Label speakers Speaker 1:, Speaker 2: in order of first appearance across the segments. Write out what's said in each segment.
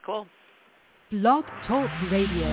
Speaker 1: cool.
Speaker 2: Blog Talk Radio.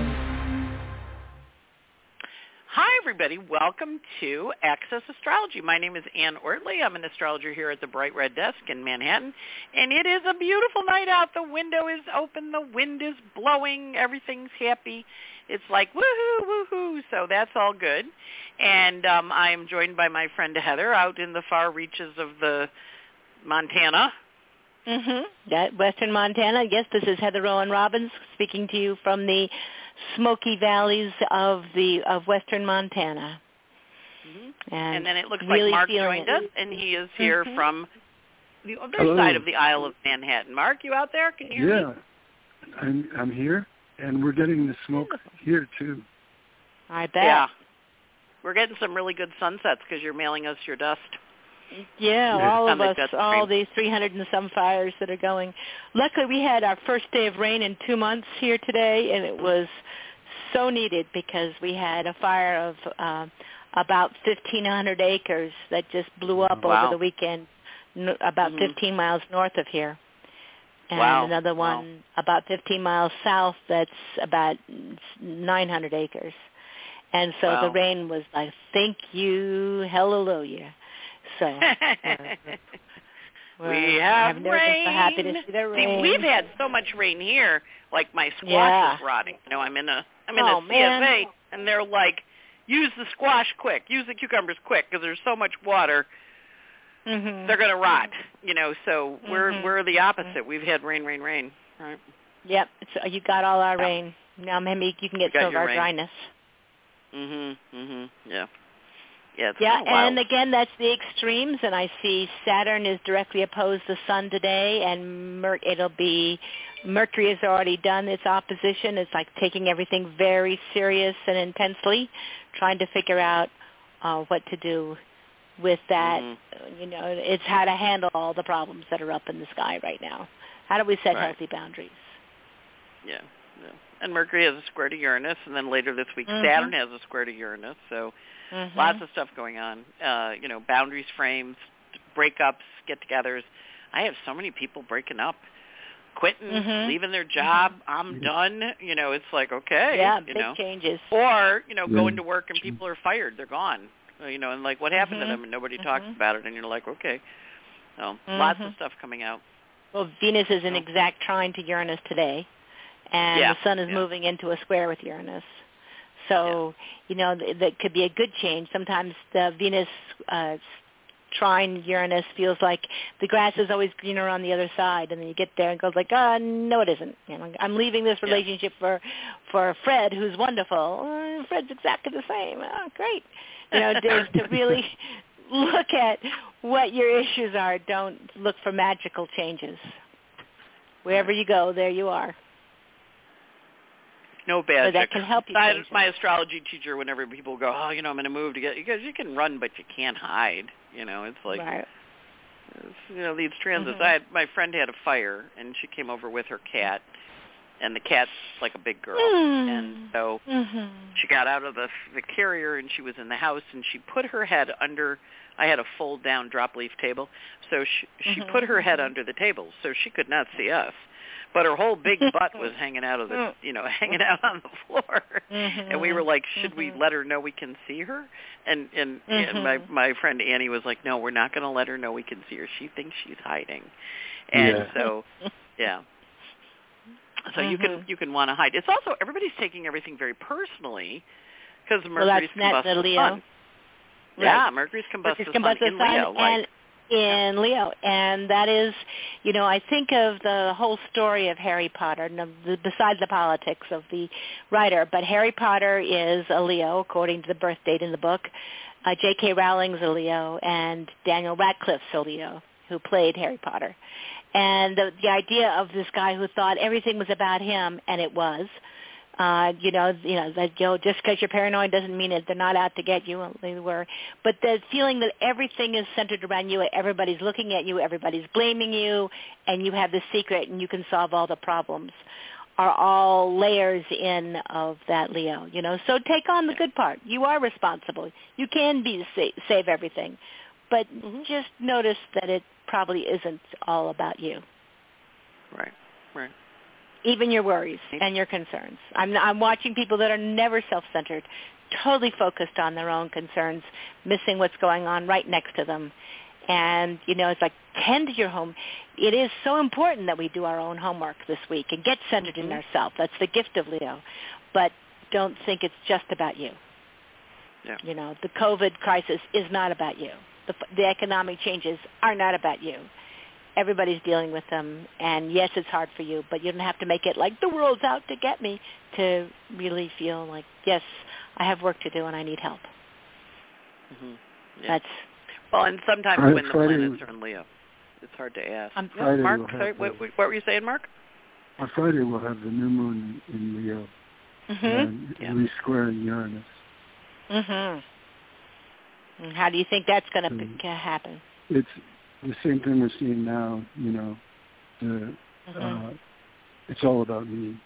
Speaker 1: Hi, everybody. Welcome to Access Astrology. My name is Ann Ortley. I'm an astrologer here at the Bright Red Desk in Manhattan, and it is a beautiful night out. The window is open. The wind is blowing. Everything's happy. It's like woohoo, woohoo. So that's all good. And I am joined by my friend Heather out in the far reaches of the Montana.
Speaker 3: That Western Montana. Yes, this is Heather Rowan Robbins speaking to you from the Smoky Valleys of Western Montana.
Speaker 1: And then it looks
Speaker 3: really
Speaker 1: like Mark joined us, and he is here from the other side of the Isle of Manhattan. Mark, you out there? Can you hear me?
Speaker 4: Yeah, I'm here, and we're getting the smoke here, too.
Speaker 3: I bet.
Speaker 1: Yeah. We're getting some really good sunsets because you're mailing us your dust.
Speaker 3: Yeah, all of us, all these 300 and some fires that are going. Luckily, we had our first day of rain in 2 months here today, and it was so needed because we had a fire of about 1,500 acres that just blew up over the weekend, about 15 miles north of here. And another one about 15 miles south that's about 900 acres. And so the rain was like, thank you, hallelujah. So
Speaker 1: we have rain.
Speaker 3: So happy to see the rain.
Speaker 1: See, we've had so much rain here, like my squash is rotting. You know, I'm in a CSA, and they're like, use the squash quick, use the cucumbers quick, because there's so much water. They're going to rot. You know, so we're the opposite. We've had rain, right?
Speaker 3: Yep. So you got all our rain. Now maybe you can get some of our dryness.
Speaker 1: Yeah.
Speaker 3: Yeah, and again, that's the extremes, and I see Saturn is directly opposed to the Sun today, and Mercury has already done its opposition. It's like taking everything very serious and intensely, trying to figure out what to do with that. You know, it's how to handle all the problems that are up in the sky right now. How do we set healthy boundaries?
Speaker 1: Yeah. And Mercury has a square to Uranus, and then later this week Saturn has a square to Uranus, so lots of stuff going on. You know, boundaries, frames, breakups, get-togethers. I have so many people breaking up, quitting, leaving their job. I'm done. You know, it's like, okay.
Speaker 3: Yeah,
Speaker 1: big
Speaker 3: changes.
Speaker 1: Or, you know, going to work and people are fired. They're gone. You know, and like, what happened to them? And nobody talks about it, and you're like, okay. So lots of stuff coming out.
Speaker 3: Well, Venus is in exact trine to Uranus today. And the Sun is moving into a square with Uranus. So, you know, that could be a good change. Sometimes the Venus trine Uranus feels like the grass is always greener on the other side, and then you get there and goes like, no, it isn't. You know, I'm leaving this relationship for Fred, who's wonderful. Fred's exactly the same. Oh, great. You know, to really look at what your issues are. Don't look for magical changes. Wherever you go, there you are.
Speaker 1: No bad.
Speaker 3: So that can help you.
Speaker 1: My astrology teacher, whenever people go, oh, you know, I'm going to move to get, because you can run, but you can't hide. You know, it's like, you know, these transits. My friend had a fire, and she came over with her cat, and the cat's like a big girl, and so she got out of the carrier, and she was in the house, and she put her head under. I had a fold-down drop-leaf table, so she put her head under the table, so she could not see us. But her whole big butt was hanging out of the, you know, hanging out on the floor, and we were like, should we let her know we can see her? And my friend Annie was like, no, we're not going to let her know we can see her. She thinks she's hiding, and so so you can want to hide. It's also everybody's taking everything very personally because Mercury's combust the Sun. Yeah, Mercury's combust the Sun in Leo.
Speaker 3: In Leo, and that is, you know, I think of the whole story of Harry Potter, besides the politics of the writer, but Harry Potter is a Leo, according to the birth date in the book. J.K. Rowling's a Leo, and Daniel Radcliffe's a Leo, who played Harry Potter. And the idea of this guy who thought everything was about him, and it was, just because you're paranoid doesn't mean that they're not out to get you. They were, but the feeling that everything is centered around you, everybody's looking at you, everybody's blaming you, and you have the secret and you can solve all the problems, are all layers in of that Leo. You know, so take on the good part. You are responsible. You can save everything, but just notice that it probably isn't all about you.
Speaker 1: Right.
Speaker 3: even your worries and your concerns. I'm watching people that are never self-centered, totally focused on their own concerns, missing what's going on right next to them. And, it's like, tend to your home. It is so important that we do our own homework this week and get centered in ourselves. That's the gift of Leo. But don't think it's just about you.
Speaker 1: Yeah.
Speaker 3: The COVID crisis is not about you. The economic changes are not about you. Everybody's dealing with them. And, yes, it's hard for you, but you don't have to make it like the world's out to get me, to really feel like, yes, I have work to do and I need help.
Speaker 1: Yeah. And sometimes when the planets are in Leo, it's hard to ask. Mark, sorry, what were you saying, Mark?
Speaker 4: On Friday we'll have the new moon in Leo, and we square Uranus.
Speaker 3: And how do you think that's going to happen?
Speaker 4: It's the same thing we're seeing now. It's all about me.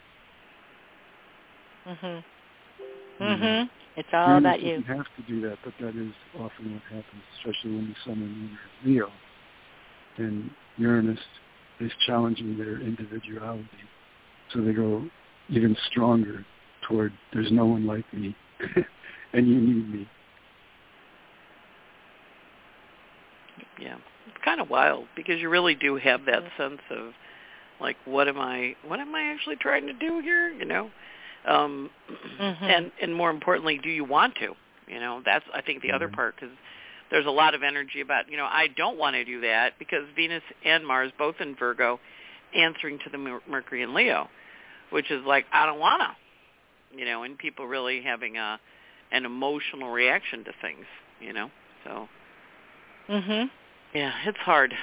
Speaker 3: It's all about you.
Speaker 4: You have to do that, but that is often what happens, especially when the sun and moon are in Leo. And Uranus is challenging their individuality. So they go even stronger toward, there's no one like me, and you need me.
Speaker 1: Yeah, it's kind of wild because you really do have that sense of, like, what am I actually trying to do here, and more importantly, do you want to? That's, I think, the other part, because there's a lot of energy about, I don't want to do that because Venus and Mars, both in Virgo, answering to the Mercury in Leo, which is like, I don't want to, and people really having an emotional reaction to things, so. Yeah, it's hard.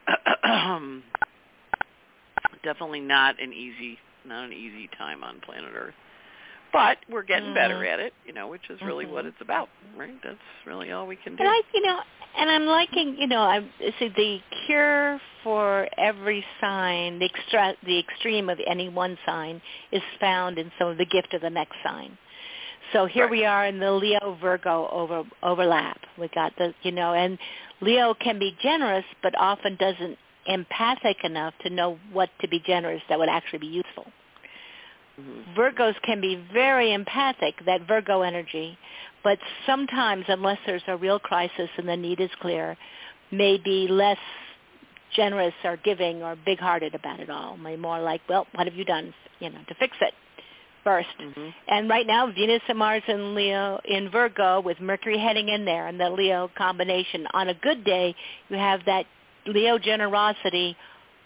Speaker 1: Definitely not an easy time on planet Earth. But we're getting better at it, which is really what it's about, right? That's really all we can do.
Speaker 3: And I'm liking, I see the cure for every sign, the extreme of any one sign is found in some of the gift of the next sign. So here we are in the Leo-Virgo overlap. We got and Leo can be generous, but often doesn't empathic enough to know what to be generous that would actually be useful. Virgos can be very empathic, that Virgo energy, but sometimes, unless there's a real crisis and the need is clear, may be less generous or giving or big-hearted about it all. Maybe more like, well, what have you done, to fix it first? And right now, Venus and Mars in Leo, in Virgo, with Mercury heading in there, and the Leo combination. On a good day, you have that Leo generosity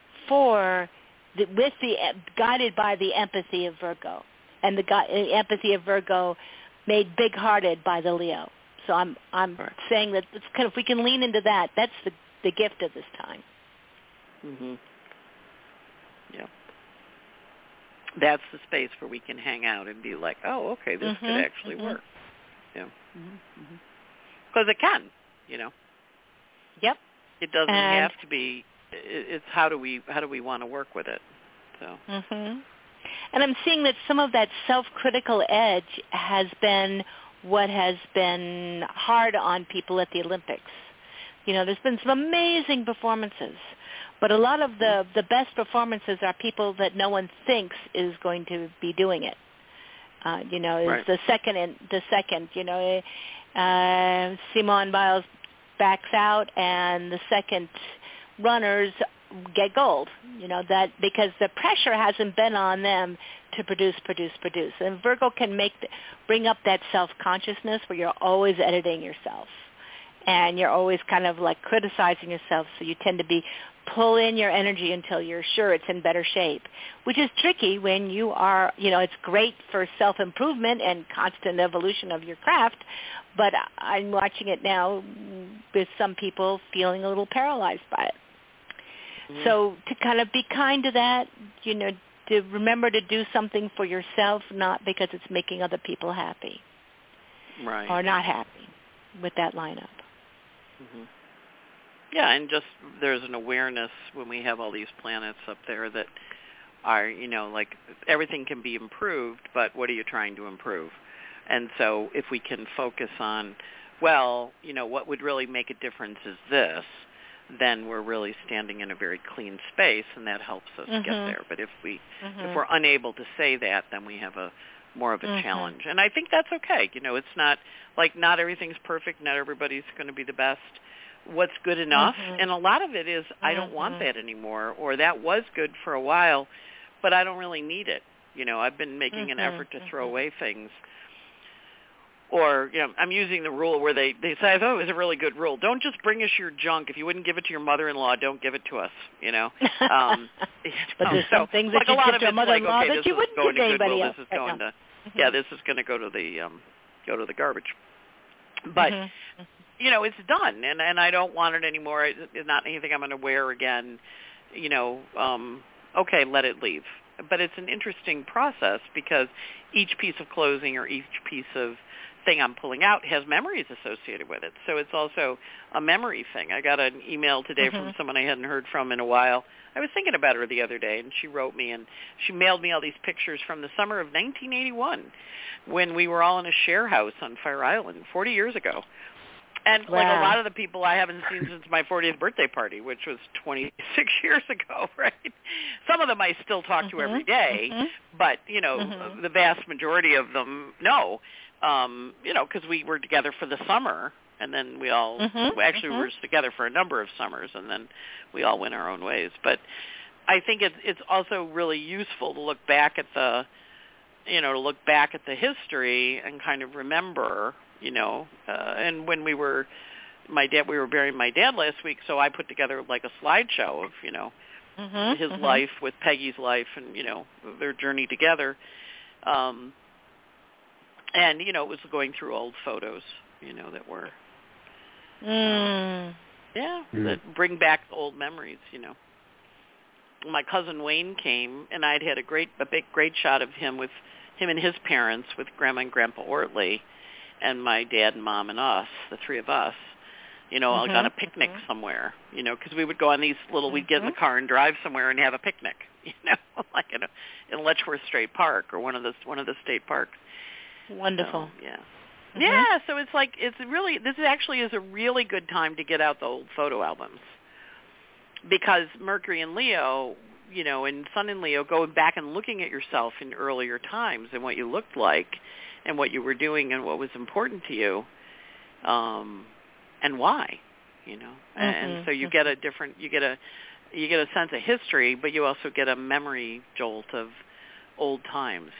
Speaker 3: guided by the empathy of Virgo, and the empathy of Virgo made big-hearted by the Leo. So I'm saying that it's if we can lean into that, that's the gift of this time.
Speaker 1: Yeah. That's the space where we can hang out and be like, oh, okay, this could actually work. Yeah. Because it can,
Speaker 3: Yep.
Speaker 1: It doesn't have to be. It's how do we want to work with it? So.
Speaker 3: And I'm seeing that some of that self-critical edge has been what has been hard on people at the Olympics. There's been some amazing performances, but a lot of the best performances are people that no one thinks is going to be doing it. Is the second. Simone Biles backs out, and the second runners get gold, that because the pressure hasn't been on them to produce. And Virgo can bring up that self-consciousness where you're always editing yourself and you're always kind of like criticizing yourself, so you tend to pull in your energy until you're sure it's in better shape, which is tricky when you are, it's great for self-improvement and constant evolution of your craft, but I'm watching it now with some people feeling a little paralyzed by it. So to kind of be kind to that, to remember to do something for yourself, not because it's making other people happy.
Speaker 1: Right.
Speaker 3: Or not happy with that lineup.
Speaker 1: Yeah, and just there's an awareness when we have all these planets up there that are, like everything can be improved, but what are you trying to improve? And so if we can focus on, well, what would really make a difference is this, then we're really standing in a very clean space, and that helps us get there. But if we're unable to say that, then we have more of a challenge. And I think that's okay. It's not like not everything's perfect, not everybody's going to be the best. What's good enough? And a lot of it is I don't want that anymore, or that was good for a while, but I don't really need it. I've been making an effort to throw away things. Or, I'm using the rule where they say, I thought it was a really good rule. Don't just bring us your junk. If you wouldn't give it to your mother-in-law, don't give it to us,
Speaker 3: But there's some things that you give to a mother-in-law that you wouldn't give to anybody else.
Speaker 1: This is going to, this is going to go to the garbage. But, it's done, and I don't want it anymore. It's not anything I'm going to wear again. Okay, let it leave. But it's an interesting process because each piece of clothing or each piece of thing I'm pulling out has memories associated with it. So it's also a memory thing. I got an email today from someone I hadn't heard from in a while. I was thinking about her the other day, and she wrote me, and she mailed me all these pictures from the summer of 1981 when we were all in a share house on Fire Island 40 years ago. And like a lot of the people I haven't seen since my 40th birthday party, which was 26 years ago, right? Some of them I still talk to every day, but, the vast majority of them, no. Because we were together for the summer, and then we all, we were together for a number of summers, and then we all went our own ways. But I think it's also really useful to look back at the history and kind of remember, and when we were burying my dad last week, so I put together like a slideshow of, his life with Peggy's life and, their journey together. And, it was going through old photos, that were, that bring back old memories, My cousin Wayne came, and I'd had a great shot of him with him and his parents, with Grandma and Grandpa Ortley, and my dad and Mom and us, the three of us, like on a picnic somewhere, because we would go on these little, we'd get in the car and drive somewhere and have a picnic, like in Letchworth State Park or one of the state parks.
Speaker 3: Wonderful.
Speaker 1: So, yeah, so it's like, this actually is a really good time to get out the old photo albums, because Mercury and Leo, and Sun and Leo, going back and looking at yourself in earlier times and what you looked like and what you were doing and what was important to you, and why, and so you get a sense of history, but you also get a memory jolt of old times,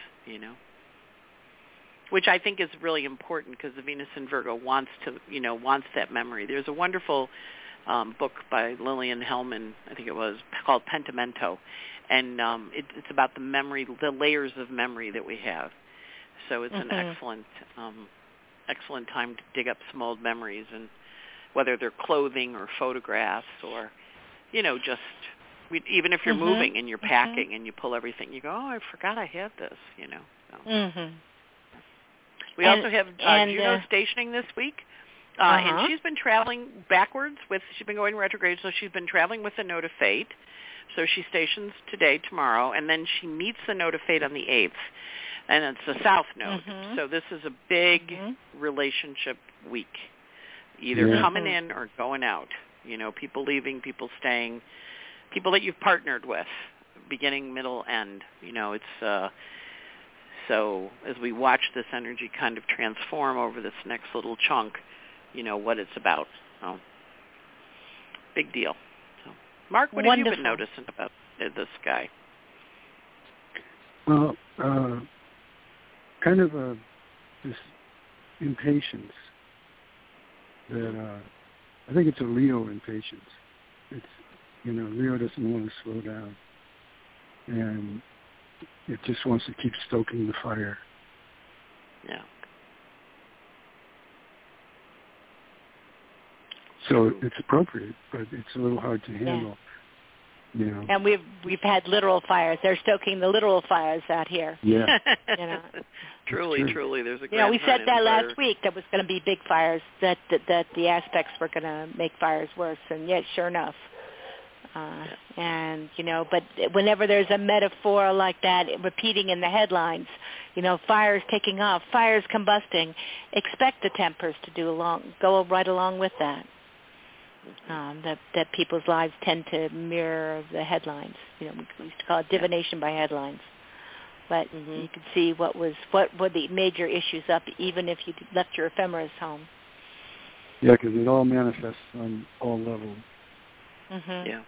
Speaker 1: which I think is really important because the Venus in Virgo wants that memory. There's a wonderful book by Lillian Hellman, I think it was, called Pentimento, and it's about the memory, the layers of memory that we have. So it's an excellent time to dig up some old memories, and whether they're clothing or photographs or, just even if you're moving and you're packing and you pull everything, you go, oh, I forgot I had this, So. We also have Juno stationing this week, and she's been traveling backwards she's been going retrograde, so she's been traveling with the Node of Fate. So she stations today, tomorrow, and then she meets the Node of Fate on the 8th, and it's the South Node. So this is a big relationship week, either coming in or going out. People leaving, people staying, people that you've partnered with, beginning, middle, end. It's... So as we watch this energy kind of transform over this next little chunk, what it's about. So, big deal. So, Mark, what have you been noticing about the sky?
Speaker 4: Well, kind of this impatience that I think it's a Leo impatience. It's, Leo doesn't want to slow down. And it just wants to keep stoking the fire.
Speaker 1: Yeah.
Speaker 4: So it's appropriate, but it's a little hard to handle.
Speaker 3: And we've had literal fires. They're stoking the literal fires out here.
Speaker 4: Yeah.
Speaker 1: Truly, there's a
Speaker 3: we said that last week that was going to be big fires, that the aspects were going to make fires worse, and yet, sure enough. And, but whenever there's a metaphor like that repeating in the headlines, fires taking off, fires combusting, expect the tempers to go right along with that. that people's lives tend to mirror the headlines. We used to call it divination by headlines. But you could see what were the major issues up, even if you left your ephemeris home.
Speaker 4: Yeah, because it all manifests on all levels.
Speaker 1: Yeah.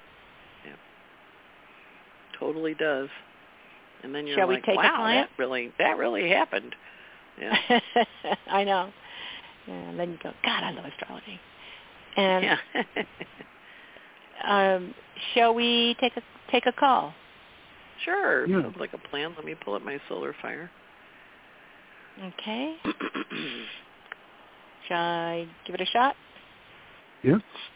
Speaker 1: Totally does. And then you're
Speaker 3: Shall
Speaker 1: like,
Speaker 3: we take
Speaker 1: wow,
Speaker 3: a client?
Speaker 1: that really happened. Yeah.
Speaker 3: I know. Yeah, and then you go, God, I love astrology. And shall we take a call?
Speaker 1: Sure. Sounds like a plan. Let me pull up my solar fire.
Speaker 3: Okay. Shall I give it a shot?
Speaker 4: Yeah.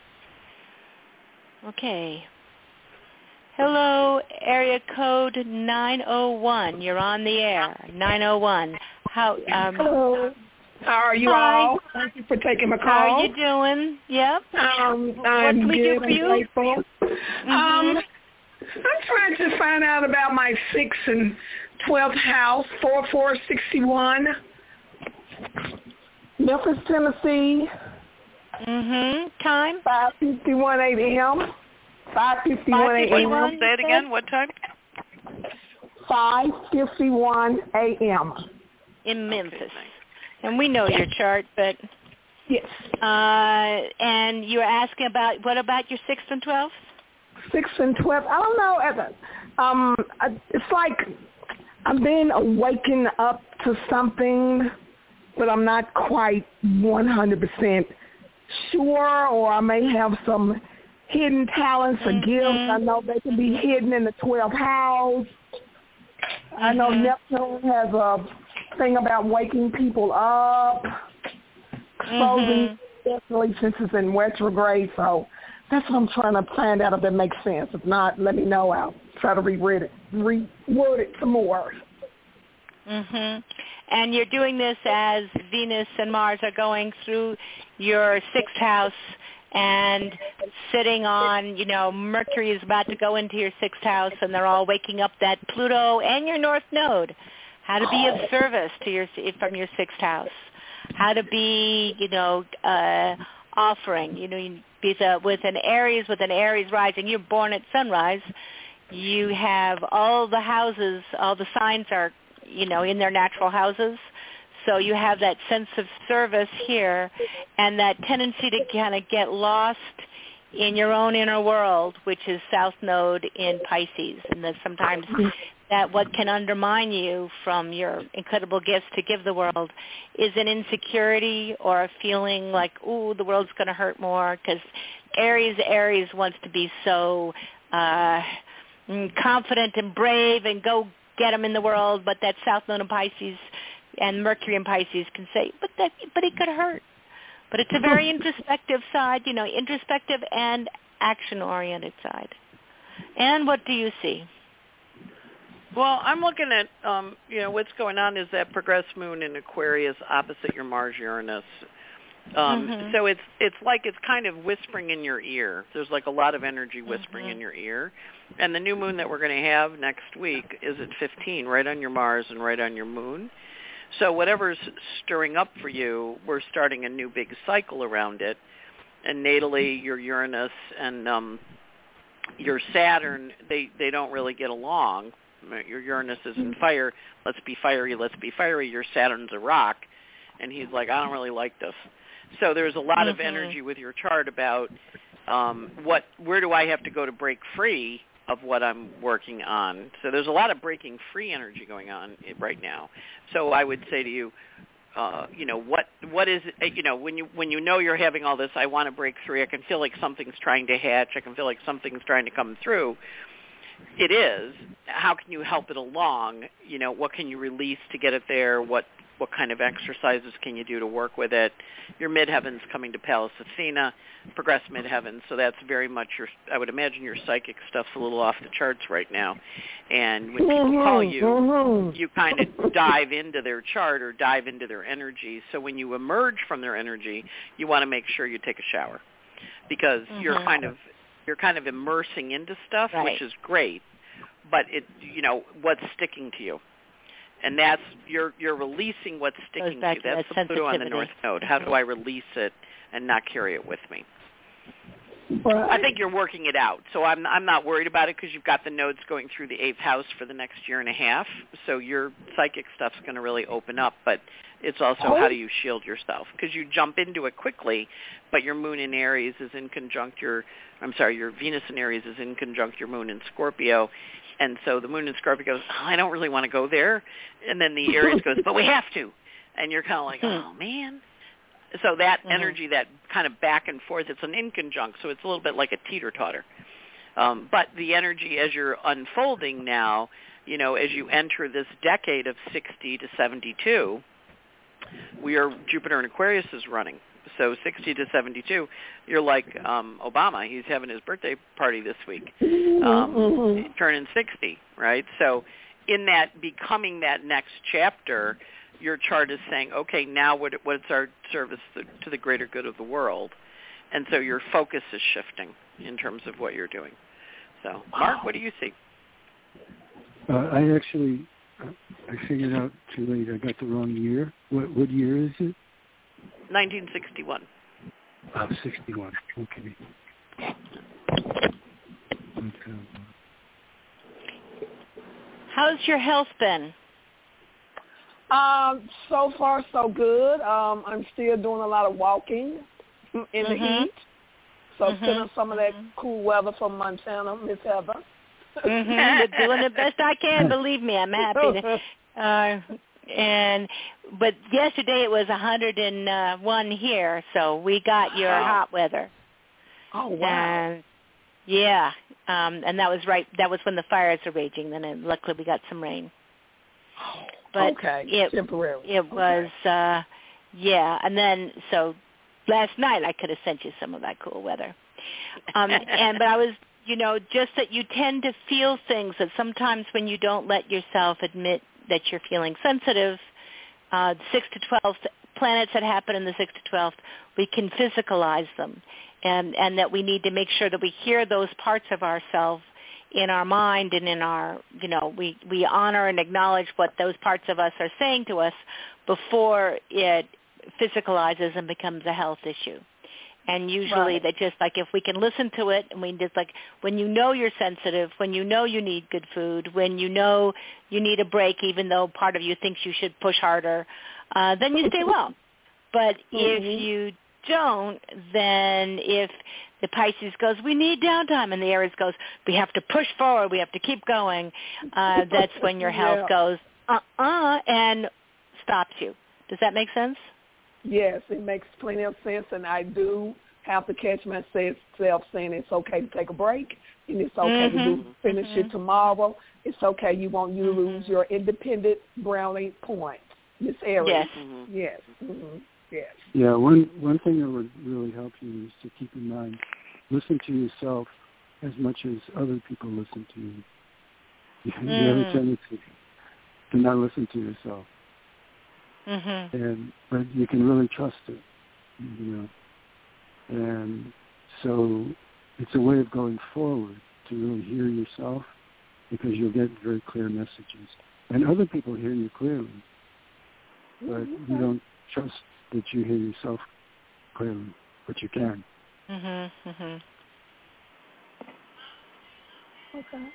Speaker 3: Okay. Hello, area code 901. You're on the air. 901.
Speaker 5: Hello. How are you
Speaker 3: Hi.
Speaker 5: all? Thank you for taking my call.
Speaker 3: How are you doing? Yep.
Speaker 5: I'm
Speaker 3: what can we do for you?
Speaker 5: Grateful. I'm trying to find out about my 6th and 12th house, 4461, Memphis, Tennessee.
Speaker 3: Time?
Speaker 5: 5:51 a.m. 5:51 a.m.
Speaker 1: Say it again. What time?
Speaker 5: 5:51 a.m.
Speaker 3: In Memphis.
Speaker 1: Okay, nice.
Speaker 3: And we know your chart, but...
Speaker 5: Yes.
Speaker 3: And you were asking what about your 6th and 12th?
Speaker 5: 6th and 12th. I don't know. It's like I've been awakened up to something, but I'm not quite 100% sure, or I may have some hidden talents or gifts. I know they can be hidden in the 12th house. I know Neptune has a thing about waking people up, exposing, especially since it's in retrograde. So that's what I'm trying to find out if that makes sense. If not, let me know. I'll try to reword it some more.
Speaker 3: And you're doing this as Venus and Mars are going through your 6th house and sitting on, Mercury is about to go into your 6th house, and they're all waking up that Pluto and your North Node. How to be of service to from your 6th house. How to be, offering. With an Aries rising, you're born at sunrise. You have all the houses, all the signs are, in their natural houses. So you have that sense of service here and that tendency to kind of get lost in your own inner world, which is South Node in Pisces. And that sometimes that what can undermine you from your incredible gifts to give the world is an insecurity or a feeling like, ooh, the world's going to hurt more, because Aries wants to be so confident and brave and go get them in the world, but that South Node in Pisces and Mercury in Pisces can say, but it could hurt. But it's a very introspective side, introspective and action-oriented side. And what do you see?
Speaker 1: Well, I'm looking at, what's going on is that progressed moon in Aquarius opposite your Mars Uranus. So it's like it's kind of whispering in your ear. There's like a lot of energy whispering in your ear. And the new moon that we're going to have next week is at 15, right on your Mars and right on your moon. So whatever's stirring up for you, we're starting a new big cycle around it. And natally, your Uranus and your Saturn, they don't really get along. Your Uranus is in fire. Let's be fiery. Your Saturn's a rock. And he's like, I don't really like this. So there's a lot of energy with your chart about where do I have to go to break free of what I'm working on. So there's a lot of breaking free energy going on right now. So I would say to you, what is it, when you know you're having all this, I want to break free, I can feel like something's trying to hatch, I can feel like something's trying to come through. It is. How can you help it along? What can you release to get it there? What kind of exercises can you do to work with it? Your midheaven's coming to Pallas Athena, progressed midheaven, so that's very much I would imagine your psychic stuff's a little off the charts right now. And when people call you, you kind of dive into their chart or dive into their energy. So when you emerge from their energy, you want to make sure you take a shower, because you're kind of immersing into stuff, which is great, but what's sticking to you. And that's you're releasing what's sticking to you. That's the Pluto on the North Node. How do I release it and not carry it with me?
Speaker 5: Right.
Speaker 1: I think you're working it out. So I'm not worried about it because you've got the nodes going through the 8th house for the next year and a half. So your psychic stuff's going to really open up. But it's also how do you shield yourself? Because you jump into it quickly, but your moon in Aries is in conjunct your Venus in Aries is in conjunct your moon in Scorpio. And so the moon in Scorpio goes, I don't really want to go there. And then the Aries goes, but we have to. And you're kind of like, oh, man. So that energy, that kind of back and forth, it's an inconjunct, so it's a little bit like a teeter-totter. But the energy as you're unfolding now, as you enter this decade of 60 to 72, Jupiter in Aquarius is running. So 60 to 72, you're like Obama. He's having his birthday party this week, turning 60, right? So in that becoming that next chapter, your chart is saying, okay, now what's our service to the greater good of the world? And so your focus is shifting in terms of what you're doing. So, Mark, what do you see?
Speaker 4: I figured out too late. I got the wrong year. What year is it?
Speaker 1: 1961.
Speaker 4: 61. Okay.
Speaker 3: How's your health been?
Speaker 5: So far, so good. I'm still doing a lot of walking in the heat. So feeling some of that cool weather from Montana, Miss Heather.
Speaker 3: But doing the best I can. Believe me, I'm happy. But yesterday it was 101 here, so we got your hot weather.
Speaker 5: Oh wow!
Speaker 3: And that was right. That was when the fires were raging. Then luckily we got some rain. But
Speaker 5: temporary.
Speaker 3: It was, and then so last night I could have sent you some of that cool weather. But I was, just that you tend to feel things that sometimes when you don't let yourself admit that you're feeling sensitive, 6 to 12 planets that happen in the 6 to 12th, we can physicalize them, and that we need to make sure that we hear those parts of ourselves in our mind and in our, we honor and acknowledge what those parts of us are saying to us before it physicalizes and becomes a health issue. And usually that just like if we can listen to it, and we just like when you're sensitive, when you need good food, when you need a break even though part of you thinks you should push harder, then you stay well. But if you don't, then if the Pisces goes, we need downtime, and the Aries goes, we have to push forward, we have to keep going, that's when your health goes, and stops you. Does that make sense?
Speaker 5: Yes, it makes plenty of sense, and I do have to catch myself saying it's okay to take a break, and it's okay to finish it tomorrow. It's okay. You lose your independent brownie point, Miss Aries.
Speaker 3: Yes.
Speaker 5: Yes.
Speaker 4: Yeah, one thing that would really help you is to keep in mind, listen to yourself as much as other people listen to you. You have a tendency to not listen to yourself. But you can really trust it, And so it's a way of going forward to really hear yourself, because you'll get very clear messages. And other people hear you clearly, but you don't trust that you hear yourself clearly, but you can.
Speaker 5: Okay.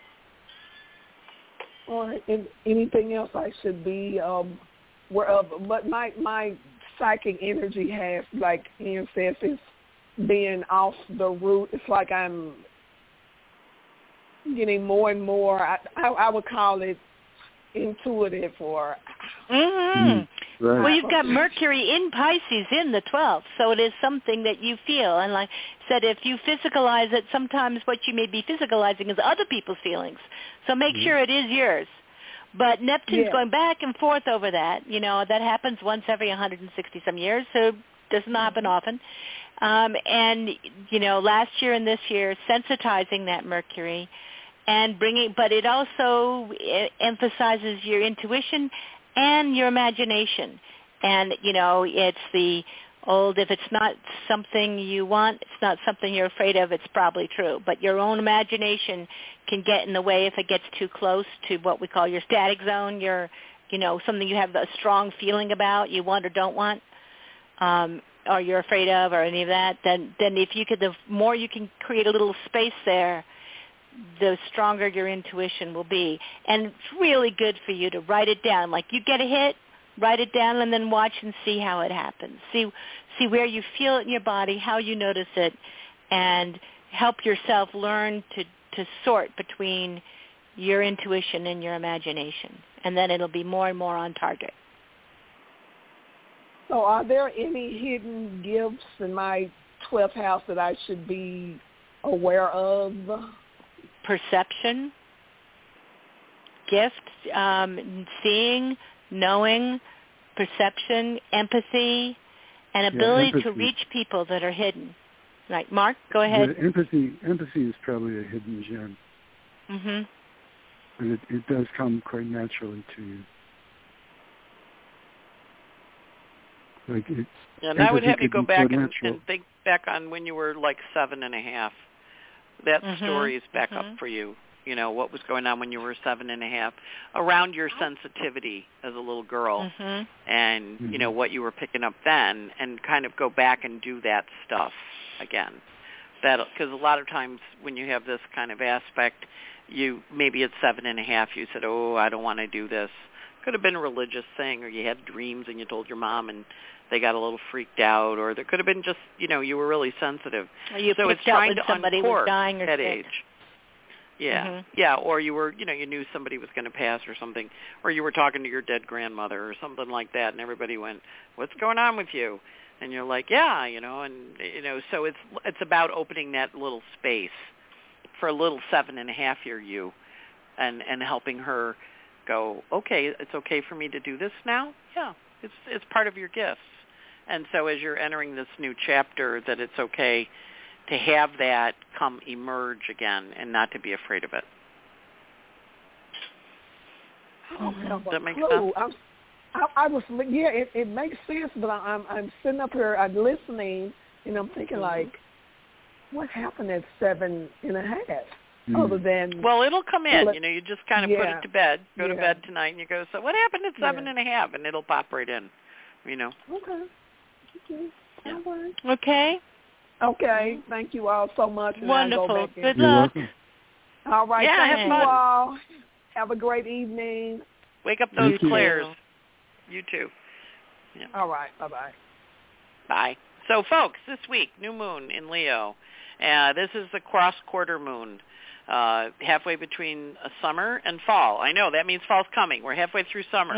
Speaker 5: All right. And anything else I should be aware of? But my psychic energy has, like Ian says, is being off the root. It's like I'm getting more and more. I would call it intuitive or.
Speaker 3: Right. Well, you've got Mercury in Pisces in the 12th, so it is something that you feel. And like I said, if you physicalize it, sometimes what you may be physicalizing is other people's feelings. So make sure it is yours. But Neptune's going back and forth over that. That happens once every 160-some years, so it doesn't happen often. And, last year and this year, sensitizing that Mercury and but it also emphasizes your intuition and your imagination. And, it's the old, if it's not something you want, it's not something you're afraid of, it's probably true. But your own imagination can get in the way if it gets too close to what we call your static zone, your, something you have a strong feeling about, you want or don't want. or you're afraid of or any of that, then if you could, the more you can create a little space there, the stronger your intuition will be. And it's really good for you to write it down. Like you get a hit, write it down, and then watch and see how it happens. See where you feel it in your body, how you notice it, and help yourself learn to sort between your intuition and your imagination. And then it'll be more and more on target.
Speaker 5: So are there any hidden gifts in my 12th house that I should be aware of?
Speaker 3: Perception, gift, seeing, knowing, perception, empathy, and ability to reach people that are hidden. Right, Mark, go ahead.
Speaker 4: Yeah, empathy is probably a hidden gem.
Speaker 3: Mm-hmm.
Speaker 4: And it does come quite naturally to you.
Speaker 1: And I would have you go back and think back on when you were like 7.5. That story is back up for you. You know, what was going on when you were 7.5 around your sensitivity as a little girl and, you know, what you were picking up then, and kind of go back and do that stuff again. Because a lot of times when you have this kind of aspect, you maybe at 7.5 you said, oh, I don't want to do this. Could have been a religious thing, or you had dreams and you told your mom and they got a little freaked out, or there could have been just, you know, you were really sensitive.
Speaker 3: Or you
Speaker 1: so it's
Speaker 3: picked up
Speaker 1: trying
Speaker 3: when
Speaker 1: to
Speaker 3: somebody was
Speaker 1: uncork
Speaker 3: dying or
Speaker 1: that
Speaker 3: sick.
Speaker 1: age. Yeah, yeah, or you were, you know, you knew somebody was going to pass or something, or you were talking to your dead grandmother or something like that, and everybody went, "What's going on with you?" And you're like, "Yeah, you know," and you know, so it's about opening that little space for a little 7.5-year you, and helping her go, "Okay, it's okay for me to do this now." Yeah, it's part of your gifts, and so as you're entering this new chapter, that it's okay to have that come emerge again and not to be afraid of it.
Speaker 5: Does
Speaker 1: that make sense?
Speaker 5: I was, yeah, it makes sense, but I'm sitting up here, I'm listening, and I'm thinking like, what happened at 7.5? Other than,
Speaker 1: well, it'll come in. You know, you just kind of put it to bed. Go to bed tonight, and you go, so what happened at 7.5? And it'll pop right in. You know.
Speaker 5: Okay.
Speaker 1: Yeah.
Speaker 3: Okay.
Speaker 5: Okay, thank you all so much. And
Speaker 3: wonderful. Good
Speaker 5: luck.
Speaker 3: luck.
Speaker 5: All right,
Speaker 1: yeah,
Speaker 5: thank you all. Have a great evening.
Speaker 1: Wake up those clairs. You too. Yeah.
Speaker 5: All right, bye-bye.
Speaker 1: Bye. So, folks, this week, new moon in Leo. This is the cross-quarter moon, halfway between summer and fall. I know, that means fall's coming. We're halfway through summer.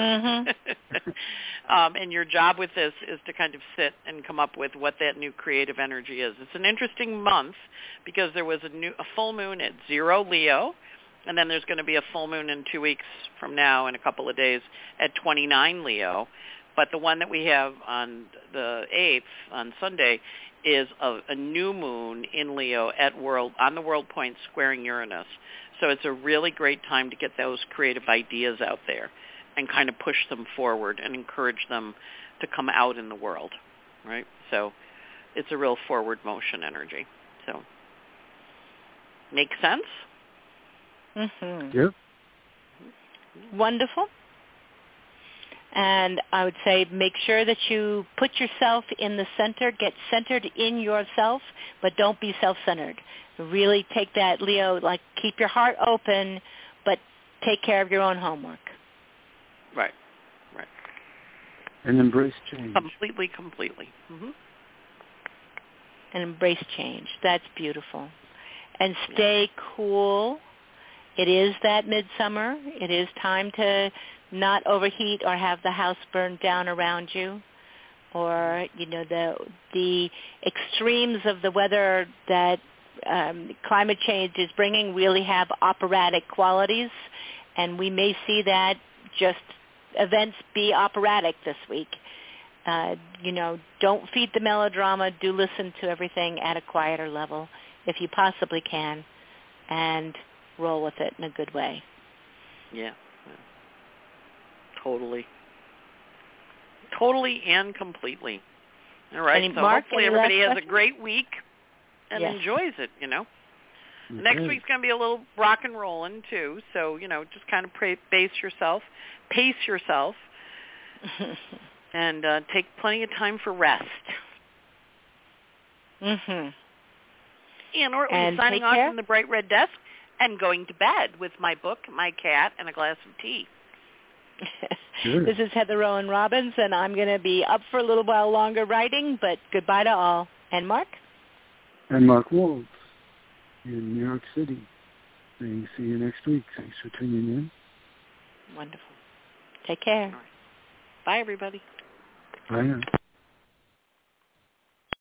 Speaker 1: And your job with this is to kind of sit and come up with what that new creative energy is. It's an interesting month because there was a full moon at 0 Leo, and then there's going to be a full moon in 2 weeks from now in a couple of days at 29 Leo. But the one that we have on the 8th, on Sunday, is a new moon in Leo on the world point squaring Uranus. So it's a really great time to get those creative ideas out there and kind of push them forward and encourage them to come out in the world, right? So it's a real forward motion energy. So make sense?
Speaker 4: Yeah.
Speaker 3: Wonderful. And I would say make sure that you put yourself in the center, get centered in yourself, but don't be self-centered. Really take that, Leo, like keep your heart open, but take care of your own homework.
Speaker 1: Right.
Speaker 4: And embrace change.
Speaker 1: Completely.
Speaker 3: And embrace change. That's beautiful. And stay cool. It is that midsummer. It is time to not overheat or have the house burned down around you, or you know the extremes of the weather that climate change is bringing really have operatic qualities, and we may see that just events be operatic this week. You know, don't feed the melodrama. Do listen to everything at a quieter level if you possibly can, and roll with it in a good way.
Speaker 1: Yeah. Totally and completely. All right, so
Speaker 3: Mark,
Speaker 1: hopefully everybody has a great week and enjoys it, you know.
Speaker 4: Okay.
Speaker 1: Next week's going to be a little rock and rolling, too, so, you know, just kind of pace yourself, and take plenty of time for rest.
Speaker 3: Mhm.
Speaker 1: And or signing off from the Bright Red Desk and going to bed with my book, my cat, and a glass of tea.
Speaker 4: Sure.
Speaker 3: This is Heather Rowan Robbins, and I'm going to be up for a little while longer writing, but goodbye to all. And Mark?
Speaker 4: And Mark Waltz in New York City. And see you next week. Thanks for tuning in.
Speaker 3: Wonderful. Take care.
Speaker 1: All right. Bye, everybody.
Speaker 4: Bye now.